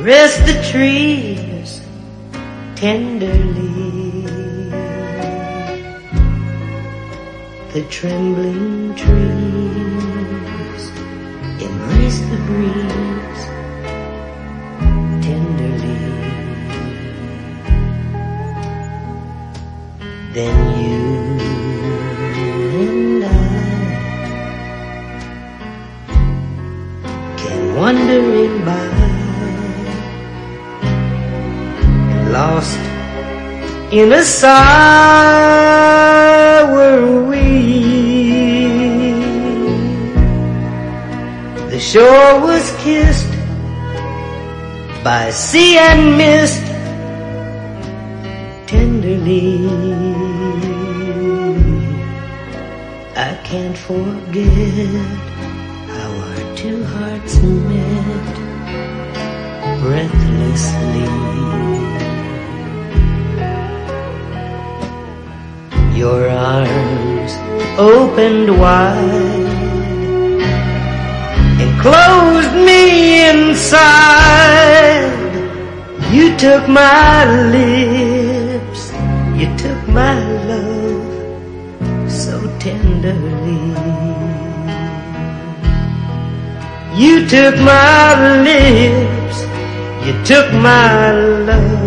caress the trees tenderly. The trembling trees embrace the breeze tenderly. Then you and I can wandering by, lost in a sigh were we. The shore was kissed by sea and mist tenderly. I can't forget how our two hearts met breathlessly. Your arms opened wide, enclosed me inside. You took my lips, you took my love so tenderly. You took my lips, you took my love